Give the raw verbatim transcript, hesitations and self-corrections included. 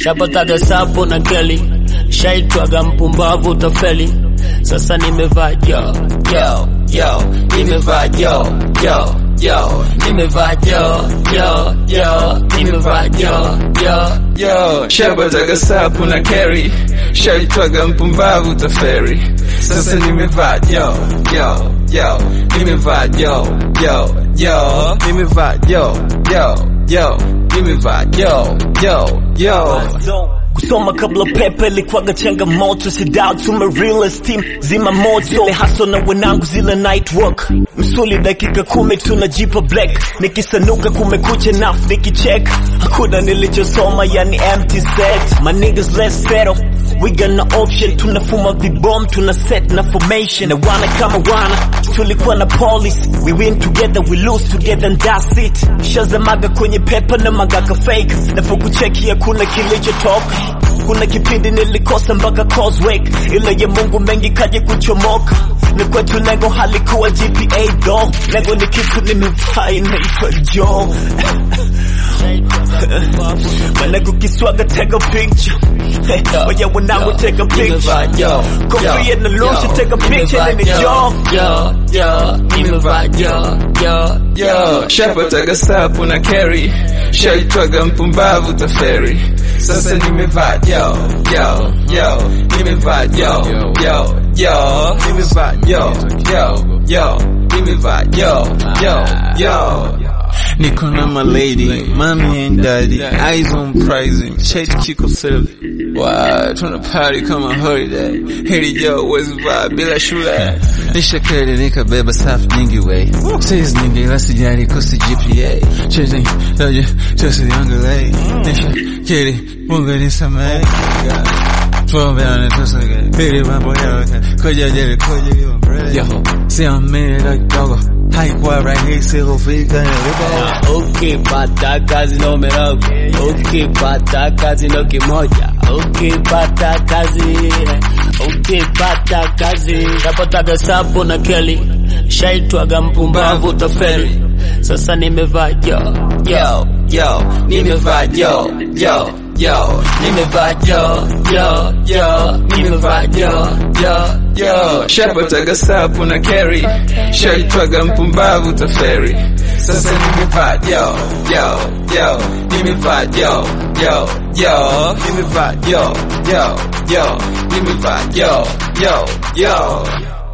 Shapataga sapo na keli, shaitwaga mpumbavu utafeli. Sasa nimevaa yo, yo, yo, nimevaa yo, yo, yo, nimevaa yo, yo, yo, nimevaa yo, yo, yo. Shapataga sapo na keli, shaitwaga mpumbavu utafeli. Sasa nimevaa yo, yo, yo, nimevaa yo, yo, yo, nimevaa yo, yo, yo, nimevaa yo, yo, yo. Kusoma kabla pepe ilikuwaga changamoto, si doubt to my real esteem zima moto. Zile hustle na wanangu zile night work, msuli dakika kumi tunajipa black. Nikisanuka kumekucha naf nikicheck, hakuna nilichosoma yani empty set. My niggas let's settle, we got no option. Tunafuma vibom, tuna set na formation. Na wana kama wana, tulikuwa na police. We win together, we lose together and that's it. Shazamaga kwenye pepa na magaka fake. Na fuku cheki ya kuna kilicho toka. Kuna kipindi nilikosa mpaka causeway, ila ya Mungu mengi kaje kuchomoka. Ni kwetu lengo halikuwa G P A though, lengo ni kitu nimevaa inaitwa Joe. Manako kiswaga take a picture, oya wanangu take a picture. Kofi in the lotion take a picture in the jaw. Yo, yo, nimevaa yo, yo, yo. Shapataga sapo na carry, shaitwaga mpumbavu utafeli. Sasa nimevaa yo, yo, yo, nimevaa yo, yo, yo, nimevaa yo, yo, yo, nimevaa yo, yo, yo. Niko na my lady, mommy and daddy, eyes on pricing, chase kiko silly. Wow, tuna party kama holiday. Heri yo, wezi vibe bila shule. Nisha kere nika beba safi nyingi way. Says nyingi lasi jari kusi G P A. Chasing, doja, chasi yangale. Nisha kere, munga nisame. twelve and it's like a pity my boy, koja jere, koja you and bread. Yo, see I'm made like doggo. High quad right here, silver figure. Okay, pata kazi no merabu. Okay, pata kazi no kimoja. Okay, pata kazi. Okay, pata kazi. Shapataga sapo na keli, shaitwaga mpumbavu utafeli. Sasa nimevaa yo, yo, yo, nimevaa yo, yo, yo, nimevaa yo, yo, yo, nimevaa yo, yo, yo. Shapataga sapo na carry, shaitwaga mpumbavu utafeli. Sasa nimevaa yo, yo, yo, nimevaa yo, yo, yo, nimevaa yo, yo, yo, nimevaa yo, yo, yo.